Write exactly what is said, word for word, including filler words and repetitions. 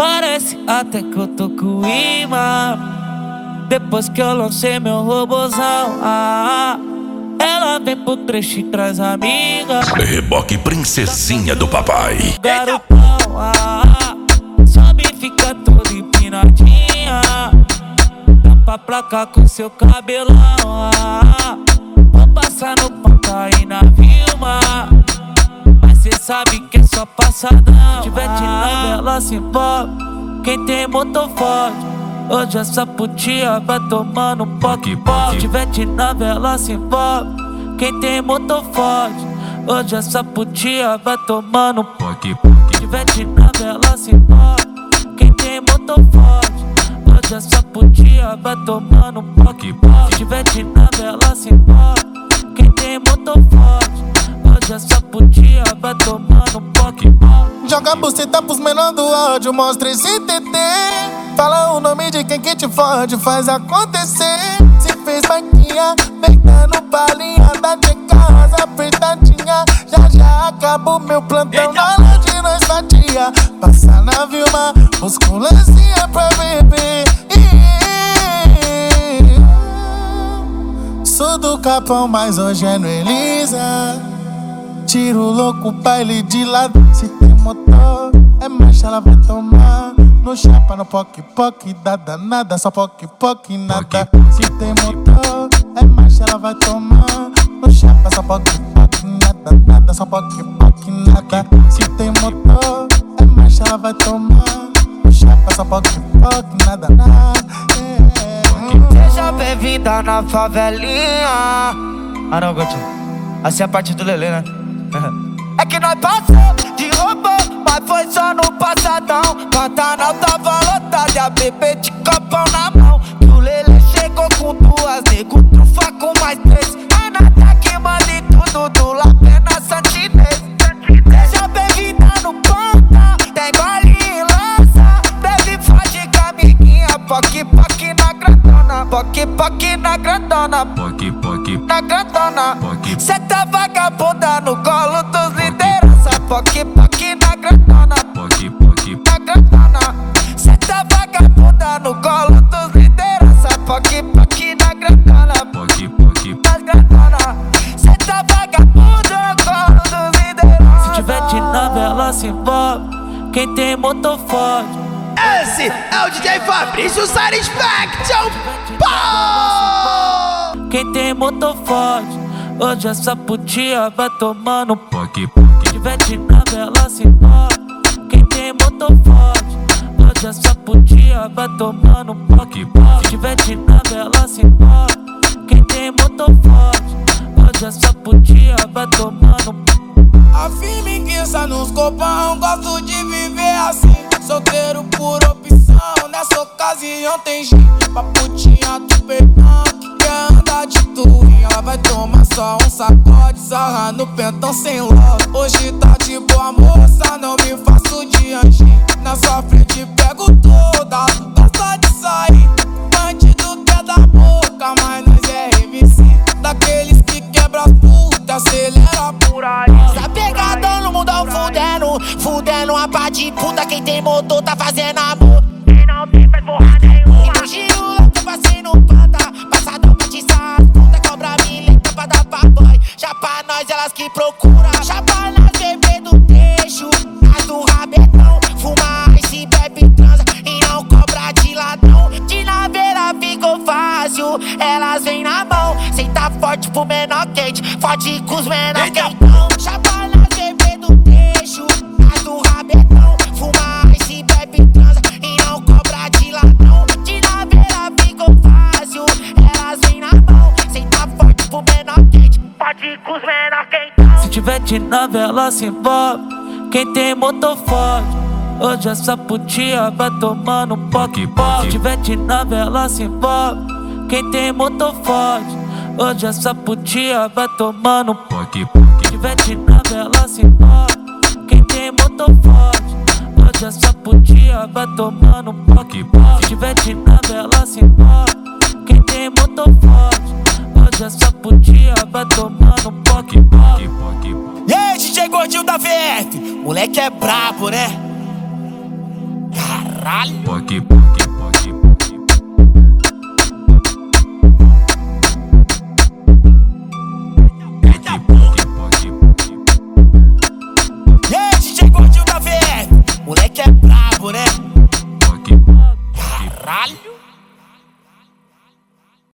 Parece até que eu tô com imã. Depois que eu lancei meu robozão, ah, ela vem pro trecho e traz amiga. Reboque princesinha do papai. Garotão, ah, sobe e fica toda empinadinha. Tampa pra cá com seu cabelão, ah, vou passar no papai na Vilma. Mas cê sabe que é só passadão. Se tiver de nave, ela se envolve. Quem tem motor forte, hoje essa putia vai tomando um poque poque. Se tiver de nave, ela se envolve. Quem tem motor forte, hoje essa putia vai tomando um poque poque. Se tiver de nave, ela se envolve. Quem tem motor forte, hoje essa putia vai tomando um poque poque. Se tiver de nave, ela se envolve. Quem tem motor forte, hoje essa putia vai tomando um poque poque. Joga a buceta pros menor do ódio, mostra esse T T. Fala o nome de quem que te fode, faz acontecer. Se fez maquinha, peitando palinha da tcheca rosa apertadinha. Já já acabou meu plantão na hora de nós fatia. Passa na Vilma, busca um lancinha pra beber. Sou do Capão, mas hoje é no Elisa. Tiro louco, baile de lado. Se tem motor, é marcha, ela vai tomar. No chapa, no poque, poque, da danada. Só poque, poque, nada. Se tem motor, é marcha, ela vai tomar. No chapa, só poque, poque, nada, nada. Só poque, poque, nada. Se tem motor, é marcha, ela vai tomar. No chapa, só poque, poque, nada, nada. Seja bem-vinda na favelinha. Ah não, Gotinho, assim é a parte do Lelê, né? É que nós passamos de robô, mas foi só no passadão. Pantanal tava lotado e a bebê de copão na mão. Que o Lelê chegou com duas, nego trufa com mais três. É nada que manda em tudo do Lapena Santinês. Seja bem-vinda no ponta, tem gole e lança. Bebe forte com a amiguinha, poque poque na grandona. Poque poque na grandona. Poque poque na grandona. Poque. Cê tá vagabunda no colo dos liderança. Poque poque na grandona. Poque poque na grandona. Cê tá vagabunda no colo dos liderança. Poque poque na grandona. Poque poque na grandona. Cê tá vagabunda no colo dos liderança. Se tiver de nave, ela se envolve. Quem tem motor forte. Esse é o D J Fabrício Satisfaction. Quem tem motor forte, hoje essa putia vai tomando um poque poque. Se tiver de nave, ela se envolve. Quem tem motor forte, hoje essa putia vai tomando um poque poque. Se tiver de nave, ela se envolve. Quem tem motor forte, hoje essa putia vai tomando um poque. A firmiguiça nos copão, gosto de viver assim. Solteiro por opção, nessa ocasião tem gin. Pra putinha do peitão, que quer andar de twin. Ela vai tomar só um sacode, sarra no pentão sem logo. Hoje tá de boa moça, não me faço de anjinho. Na sua frente pego toda, gosta de sair. Bandido quer da boca, mas nós é M C. Daqueles que quebra as putas, acelera por aí. Tá pegadão no mundão fudendo, fudendo a pá de puta. Quem tem motor tá fazendo amor. Quem não tem faz porra nenhuma. E no giro louco eu passei no pata. Passadão pra te sair, puta cobra milenta pra dar pra boy. Já pra nós elas que procuram. Já pra nós bebê do trecho, as do rabetão. Fuma e se bebe transa e não cobra de ladrão. De naveira ficou fácil, elas vêm na mão. Cê tá forte pro menor quente, forte com os menor quentão. Já pra nós bebê do trecho, as do rabetão. Fuma e se bebe transa e não cobra de ladrão. De naveira ficou fácil, elas vêm na mão. Cê tá forte pro menor quente, forte com os menor quentão. Se tiver de nave, ela se envolve. Quem tem motor forte, hoje essa putia vai tomando um poque poque. Se tiver de nave, ela se envolve. Quem tem motor forte, hoje essa putia vai tomando um poque poque. Se tiver de nave, ela se envolve. Quem tem motor forte, hoje essa putia vai tomando um poque poque. Se tiver de nave, ela se envolve. Quem tem motor forte, hoje essa putia vai tomando um poque poque. E aí, D J Gordinho da V F, moleque é brabo, né? Caralho. caralho. Poc, poc,